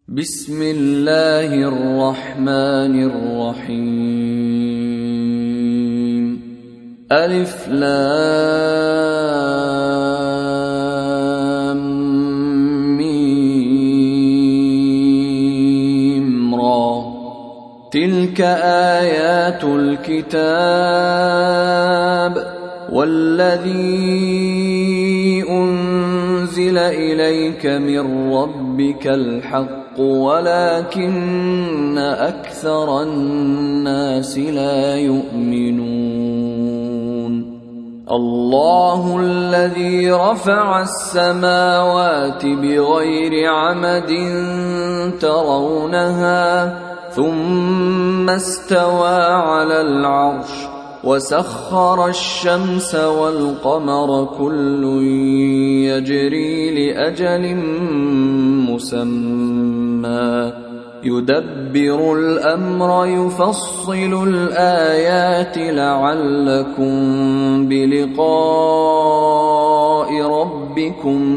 بسم الله الرحمن الرحيم. ألف لام ميم را. تلك آيات الكتاب والذي أنزل إليك من ربك الحق ولكن أكثر الناس لا يؤمنون. الله الذي رفع السماوات بغير عمد ترونها ثم استوى على العرش وسخر الشمس والقمر كل يجري لأجل مسمى يدبر الأمر يفصل الآيات لعلكم بلقاء ربكم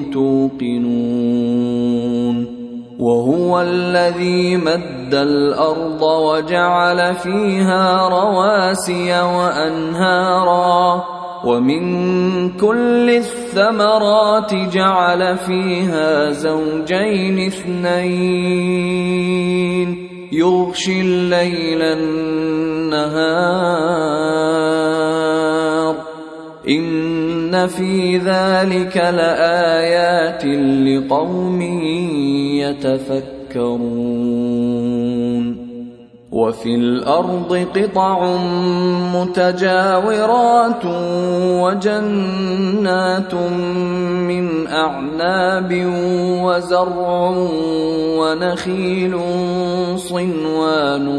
توقنون. وهو الذي مد الأرض وجعل فيها رواسي وأنهارا ومن كل الثمرات جعل فيها زوجين اثنين يغشي الليل النهار إن في ذلك لآيات لقوم يتفكرون. وفي الأرض قطع متجاورات وجنات من أعناب وزرع ونخيل صنوان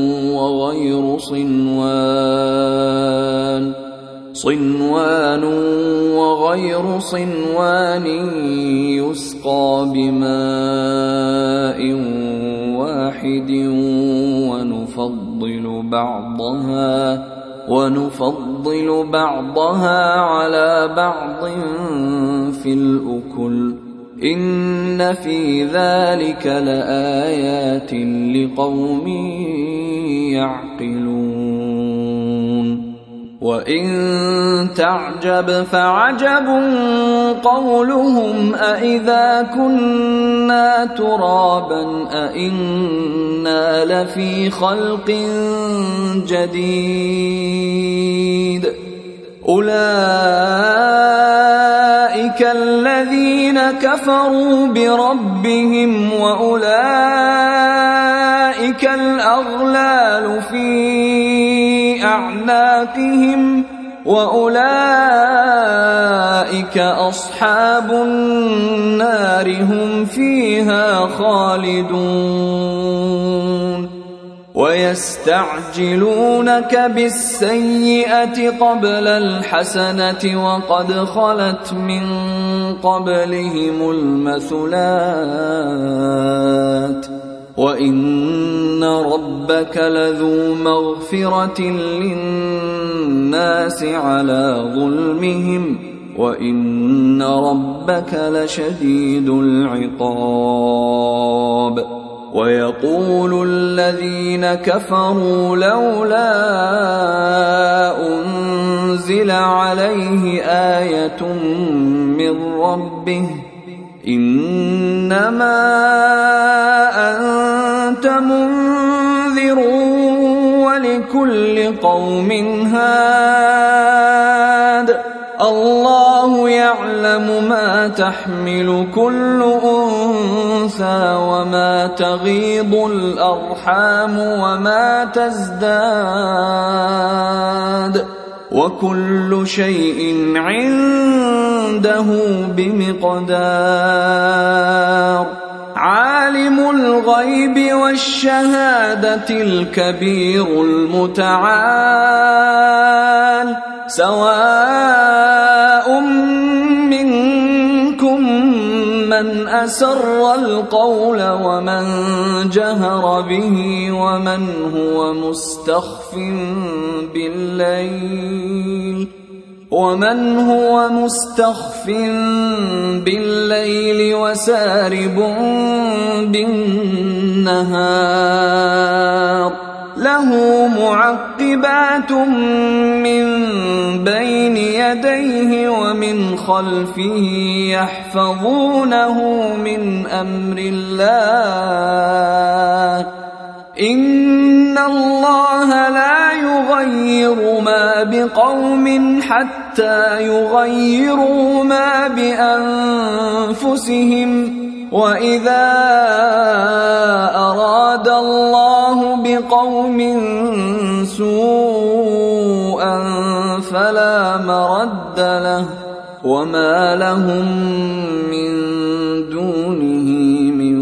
وغير صنوان يسقى بماء واحد ونفضل بعضها على بعض في الأكل إن في ذلك لآيات لقوم يعقلون. وإن تعجب فعجب قولهم أإذا كنا ترابا أإنا لفي خلق جديد أولئك الذين كفروا بربهم وأولئك الأغلال في أعناقهم وأولئك أصحاب النار هم فيها خالدون. ويستعجلونك بالسيئة قبل الحسنة وقد خلت من قبلهم المثلات وإن ربك لذو مغفرة للناس على ظلمهم وإن ربك لشديد العقاب. ويقول الذين كفروا لولا أنزل عليه آية من ربه إنما أنت منذر ولكل قوم هاد الله يعلم ما تحمل كل أنثى وما تغيض الأرحام وما تزداد وكل شيء عنده بمقدار. عالم الغيب والشهادة الكبير المتعال سواء منكم من أسر القول ومن جهر به ومن هو مستخف بالليل ومن هو مستخف بالليل وسارب بالنهار له معقبات من بين يديه ومن خلفه يحفظونه من أمر الله إن الله لا يغير ما بقوم حتى يغيروا ما بأنفسهم وإذا أراد الله بقوم سوءا فلا مرد له وما لهم من دونه من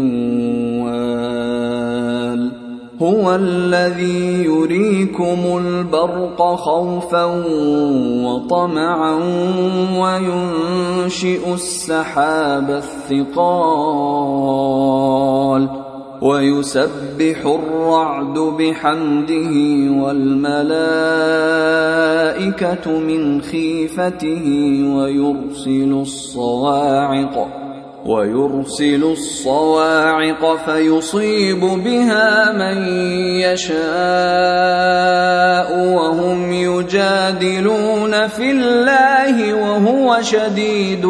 وال هو الذي يريكم البرق خوفا وطمعا وينشئ السحاب الثقال ويسبح الرعد بحمده والملائكة من خيفته ويرسل الصواعق فيصيب بها من يشاء وهم يجادلون في الله وهو شديد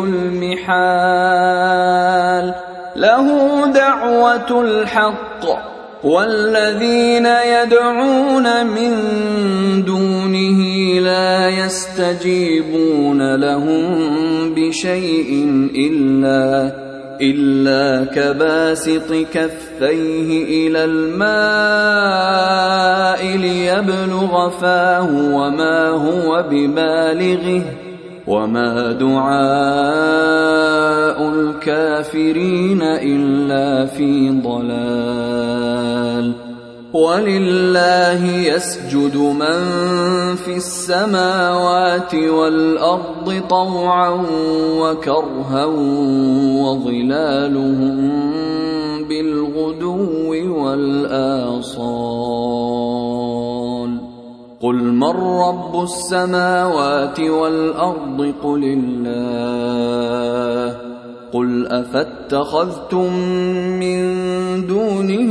المحال له دعوة الحق والذين يدعون من دونه لا يستجيبون لهم بشيء إلا كباسط كفيه إلى الماء ليبلغ فاه وما هو ببالغه وما دعاء الكافرين إلا في ضلال ولله يسجد من في السماوات والأرض طوعا وكرها وظلالهم بالغدو والآصال قل من رب السماوات والأرض قل الله قل أفاتخذتم من دونه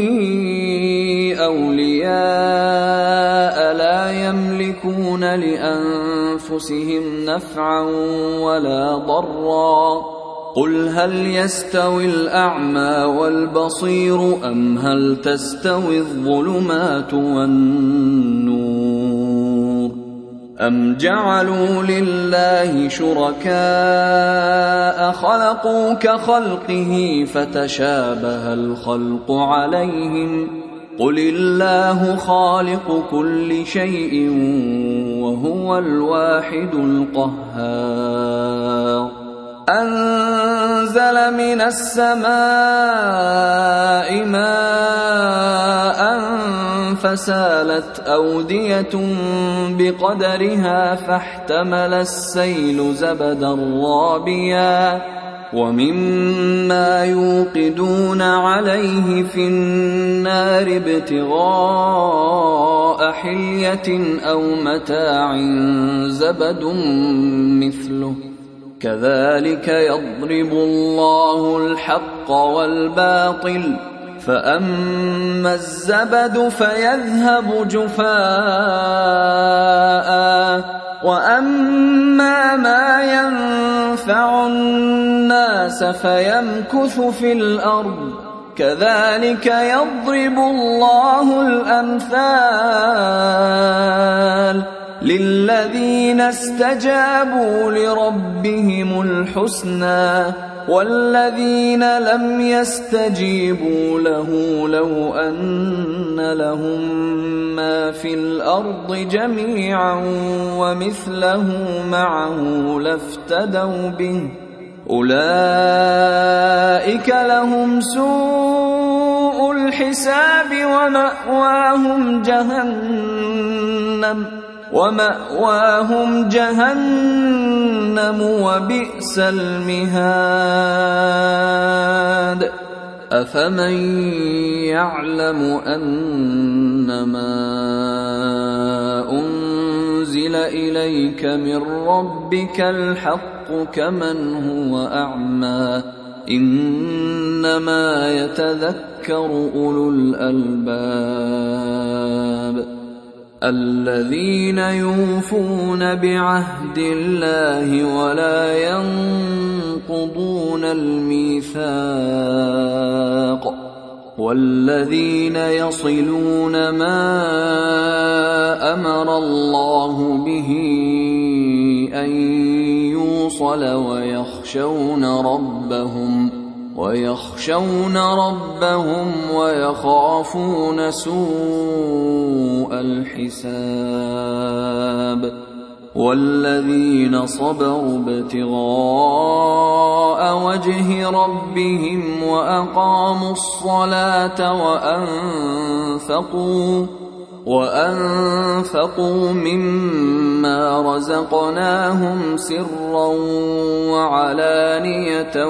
أولياء لا يملكون لأنفسهم نفعا ولا ضرا قل هل يستوي الأعمى والبصير أم هل تستوي الظلمات والنور أم جعلوا لله شركاء خلقوا كخلقه فتشابه الخلق عليهم قل الله خالق كل شيء وهو الواحد القهار أنزل من السماء ماء فسالت أودية بقدرها فاحتمل السيل زبدا رابيا ومما يوقدون عليه في النار ابتغاء حلية أو متاع زبد مثله كذلك يضرب الله الحق والباطل فأما الزبد فيذهب جفاء وأما ما ينفع الناس فيمكث في الأرض كذلك يضرب الله الأمثال للذين استجابوا لربهم الحسنى والذين لم يستجيبوا له لو أن لهم ما في الأرض جميعا ومثله معه لافتدوا به أولئك لهم سوء الحساب ومأواهم جهنم وبئس المهاد أفمن يعلم أنما أنزل أنزل إليك من ربك الحق كمن هو أعمى إنما يتذكر أولو الألباب الذين يوفون بعهد الله ولا ينقضون الميثاق والذين يصلون ما أمر الله به أن يوصل ويخشون ربهم ويخافون سوء الحساب والذين صبروا ابتغاء وجه ربهم وأقاموا الصلاة وأنفقوا مما رزقناهم سرا وعلانية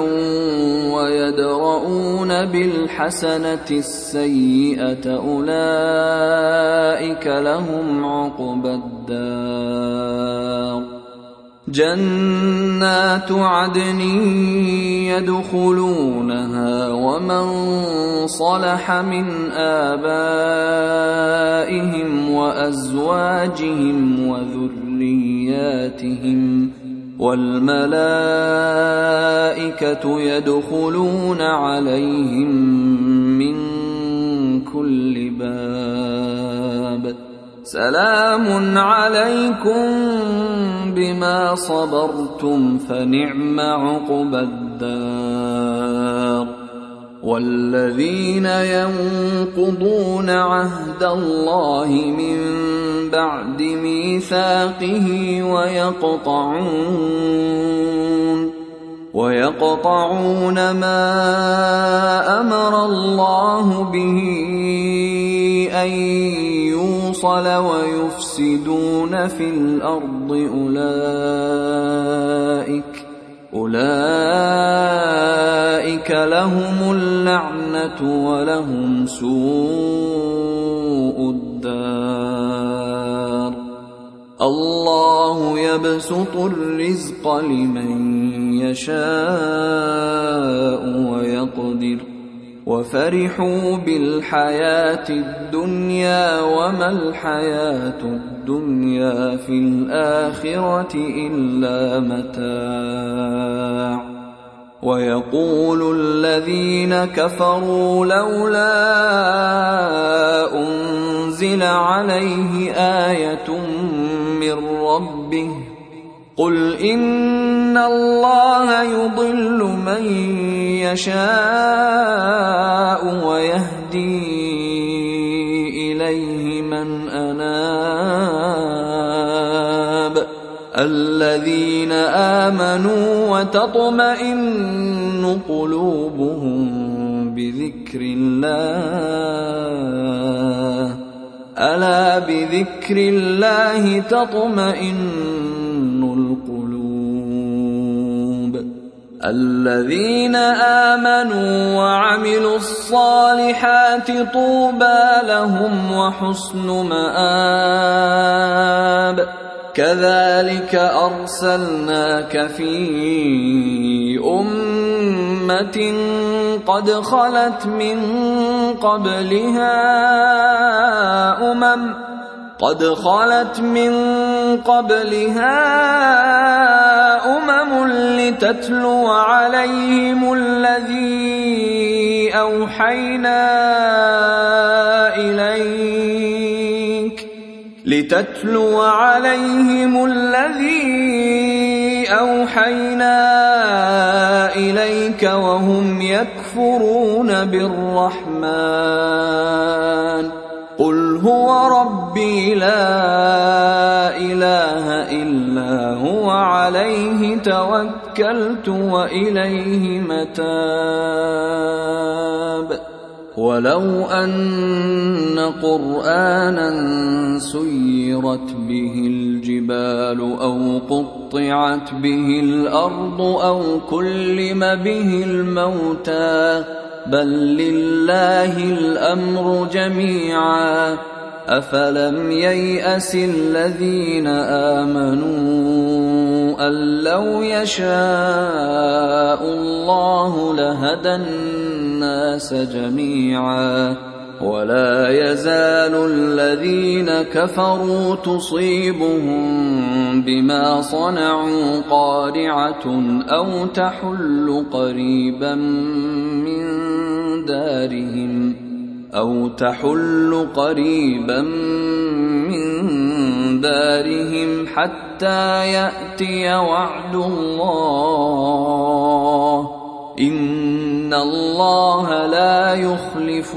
ويدرؤون بالحسنة السيئة أولئك لهم عقبى الدار جنات عدن يدخلونها ومن صلح من آبائهم وأزواجهم وذرياتهم والملائكة يدخلون عليهم من كل باب سلام عليكم بما صبرتم فنعم عقبى الدار والذين ينقضون عهد الله من بعد ميثاقه ويقطعون ما أمر الله به أن يوصل ويفسدون في الأرض أولئك لهم اللعنة ولهم سوء الدار الله يبسط الرزق لمن يشاء ويقدر وفرحوا بالحياة الدنيا وما الحياة الدنيا في الآخرة إلا متاع ويقول الذين كفروا لولا أنزل عليه آية من ربه قل إن الله يضل من يشاء ويهدي إليه من أناب الذين آمنوا وتطمئن قلوبهم بذكر الله ألا بذكر الله تطمئن القلوب الذين آمنوا وعملوا الصالحات طوبى لهم وحسن مآب كذلك أرسلناك في أمة قد خلت من قبلها أمم لتتلو عليهم الذي أوحينا إليك وهم يكفرون بالرحمن قل هو ربي لا إله إلا هو عليه توكلت وإليه متاب ولو أن قرآنا سيرت به الجبال أو قطعت به الأرض أو كلم به الموتى بل لله الأمر جميعا أفلم ييأس الذين آمنوا أن لو يشاء الله لهدى الناس جميعا ولا يزال الذين كفروا تصيبهم بما صنعوا قارعة أو تحل قريبا من دارهم حتى يأتي وعد الله إن الله لا يخلف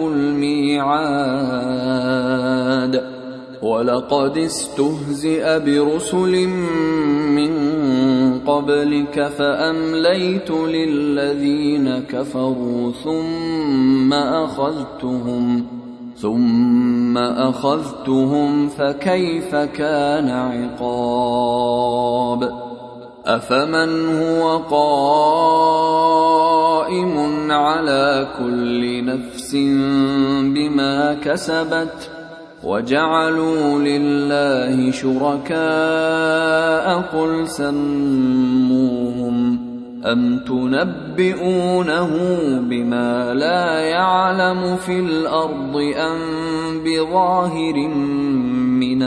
الميعاد ولقد استهزئ برسل من قبلك فأمليت للذين كفروا ثم أخذتهم فكيف كان عقاب أفمن هو قائم على كل نفس بما كسبت وجعلوا لله شركاء قل سموهم أم تنبئونه بما لا يعلم في الأرض أم بظاهر من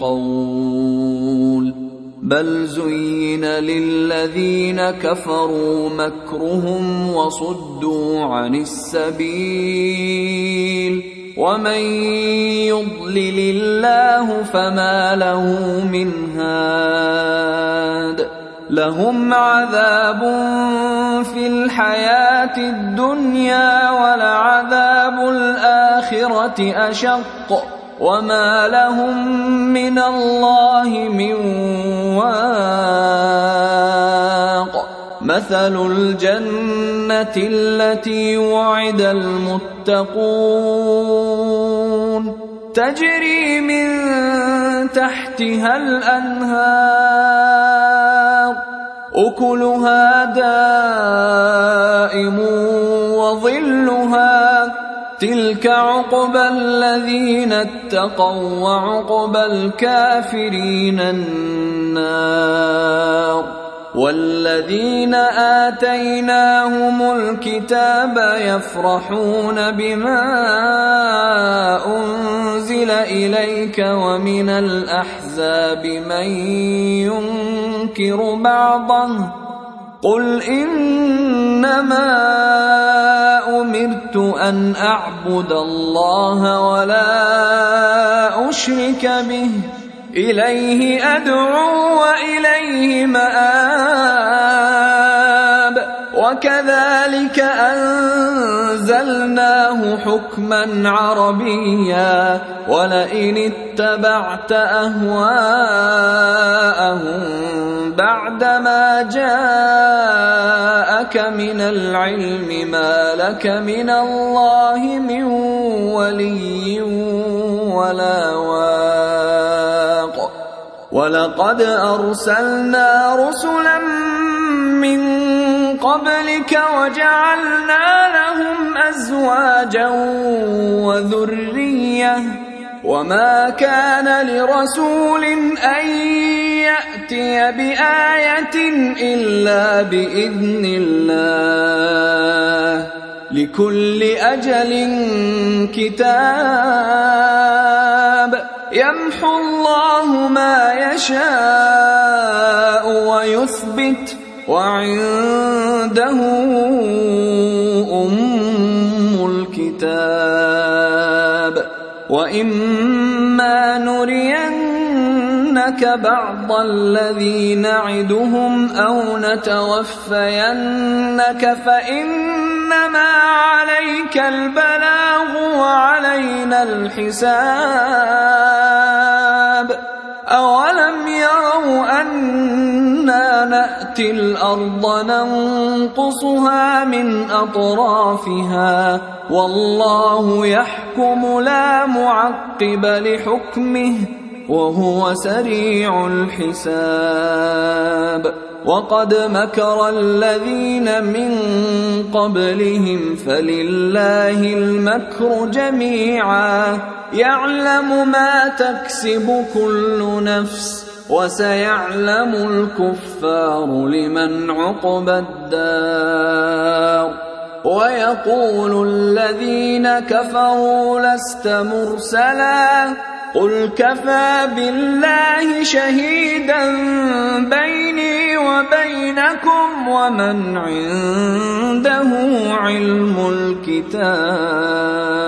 القول بل زين للذين كفروا مكرهم وصدوا عن السبيل ومن يضلل الله فما له من هاد لهم عذاب في الحياة الدنيا ولعذاب الآخرة أشق وما لهم من الله من واق مثل الجنة التي وعد المتقون تجري من تحتها الأنهار أكلها دائم وظلها تلك عقبى الذين اتقوا وعقبى الكافرين النار والذين آتيناهم الكتاب يفرحون بما أنزل إليك ومن الأحزاب من ينكر بعضه قل إنما أمرت أن أعبد الله ولا أشرك به إليه أدعو وإليه مآب وكذلك أنزلناه حكما عربيا ولئن اتبعت أهواءهم بعدما جاءك من العلم ما لك من الله من ولي ولا واق ولقد أرسلنا رسلا من قبلك وجعلنا لهم أزواجا وذرية وما كان لرسول أن يأتي بآية إلا بإذن الله لكل أجل كتاب يمحو الله ما يشاء ويثبت وعنده أم الكتاب وإما نرينك بعض الذي نعدهم أو نتوفينك فإنما عليك البلاغ وعلينا الحساب أولم يروا أنا نأتي الأرض ننقصها من أطرافها والله يحكم لا معقب لحكمه وهو سريع الحساب وقد مكر الذين من قبلهم فلله المكر جميعا يعلم ما تكسب كل نفس وسيعلم الكفار لمن عقبى الدار ويقول الذين كفروا لست مرسلا قل كفى بالله شهيدا بيني وبينكم ومن عنده علم الكتاب